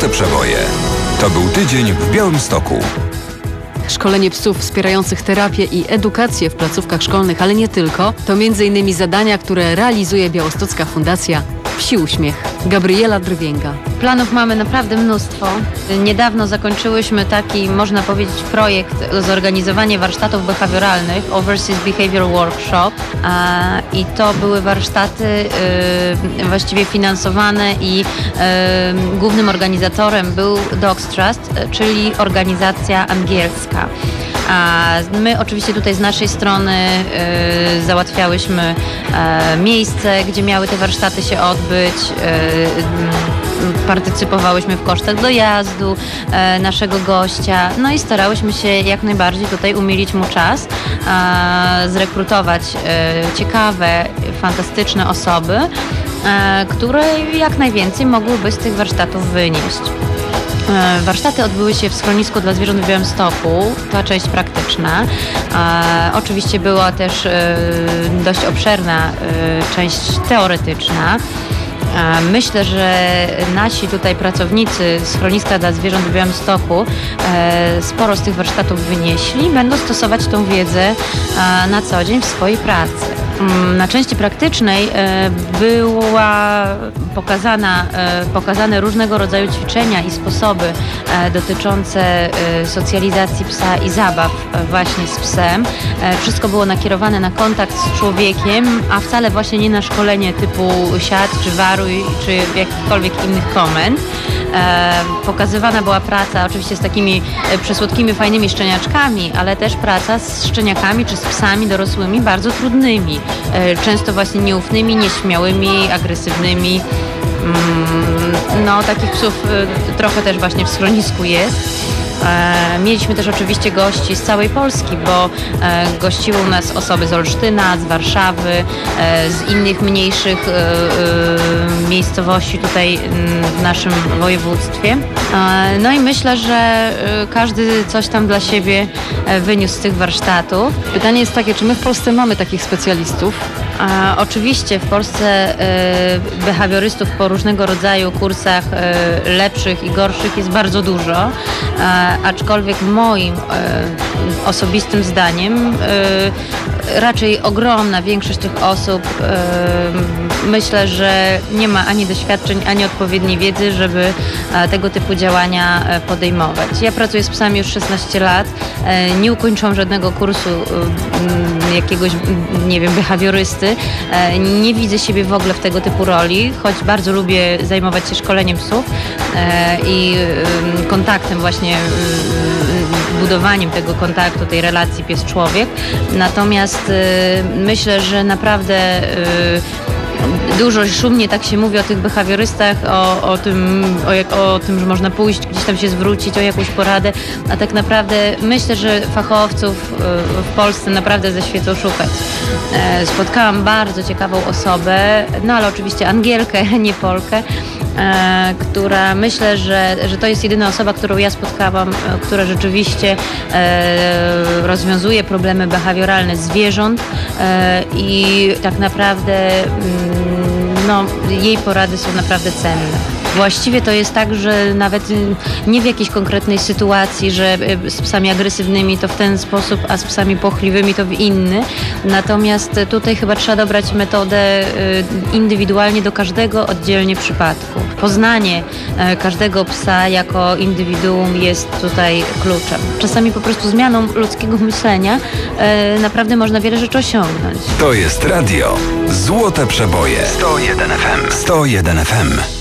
Złote Przeboje. To był tydzień w Białymstoku. Szkolenie psów wspierających terapię i edukację w placówkach szkolnych, ale nie tylko, to m.in. zadania, które realizuje Białostocka Fundacja Psi Uśmiech. Gabriela Drwięga. Planów mamy naprawdę mnóstwo. Niedawno zakończyłyśmy taki, można powiedzieć, projekt zorganizowanie warsztatów behawioralnych, Overseas Behavior Workshop, i to były warsztaty właściwie finansowane i głównym organizatorem był Dogs Trust, czyli organizacja angielska. A my oczywiście tutaj z naszej strony załatwiałyśmy miejsce, gdzie miały te warsztaty się odbyć. Partycypowałyśmy w kosztach dojazdu naszego gościa, no i starałyśmy się jak najbardziej tutaj umilić mu czas, zrekrutować ciekawe, fantastyczne osoby, które jak najwięcej mogłyby z tych warsztatów wynieść. Warsztaty odbyły się w schronisku dla zwierząt w Białymstoku, ta część praktyczna. Oczywiście była też dość obszerna część teoretyczna. Myślę, że nasi tutaj pracownicy schroniska dla zwierząt w Białymstoku sporo z tych warsztatów wynieśli, będą stosować tą wiedzę na co dzień w swojej pracy. Na części praktycznej była pokazane różnego rodzaju ćwiczenia i sposoby dotyczące socjalizacji psa i zabaw właśnie z psem. Wszystko było nakierowane na kontakt z człowiekiem, a wcale właśnie nie na szkolenie typu siad czy waruj, czy jakichkolwiek innych komend. Pokazywana była praca oczywiście z takimi przesłodkimi, fajnymi szczeniaczkami, ale też praca z szczeniakami czy z psami dorosłymi bardzo trudnymi, często właśnie nieufnymi, nieśmiałymi, agresywnymi. No, takich psów trochę też właśnie w schronisku jest. Mieliśmy też oczywiście gości z całej Polski, bo gościły u nas osoby z Olsztyna, z Warszawy, z innych mniejszych miejscowości tutaj w naszym województwie. No i myślę, że każdy coś tam dla siebie wyniósł z tych warsztatów. Pytanie jest takie, czy my w Polsce mamy takich specjalistów? Oczywiście w Polsce behawiorystów po różnego rodzaju kursach lepszych i gorszych jest bardzo dużo, aczkolwiek moim osobistym zdaniem raczej ogromna większość tych osób myślę, że nie ma ani doświadczeń, ani odpowiedniej wiedzy, żeby tego typu działania podejmować. Ja pracuję z psami już 16 lat, nie ukończyłam żadnego kursu jakiegoś, nie wiem, behawiorysty. Nie widzę siebie w ogóle w tego typu roli, choć bardzo lubię zajmować się szkoleniem psów i kontaktem właśnie, budowaniem tego kontaktu, tej relacji pies-człowiek. Natomiast myślę, że naprawdę dużo szumnie tak się mówi o tych behawiorystach, o tym, że można pójść, gdzieś tam się zwrócić o jakąś poradę, a tak naprawdę myślę, że fachowców w Polsce naprawdę ze świecą szukać. Spotkałam bardzo ciekawą osobę, no ale oczywiście Angielkę, nie Polkę, która myślę, że to jest jedyna osoba, którą ja spotkałam, która rzeczywiście rozwiązuje problemy behawioralne zwierząt i tak naprawdę no, jej porady są naprawdę cenne. Właściwie to jest tak, że nawet nie w jakiejś konkretnej sytuacji, że z psami agresywnymi to w ten sposób, a z psami płochliwymi to w inny. Natomiast tutaj chyba trzeba dobrać metodę indywidualnie do każdego oddzielnie przypadku. Poznanie każdego psa jako indywiduum jest tutaj kluczem. Czasami po prostu zmianą ludzkiego myślenia naprawdę można wiele rzeczy osiągnąć. To jest radio Złote Przeboje. 101 FM. 101 FM.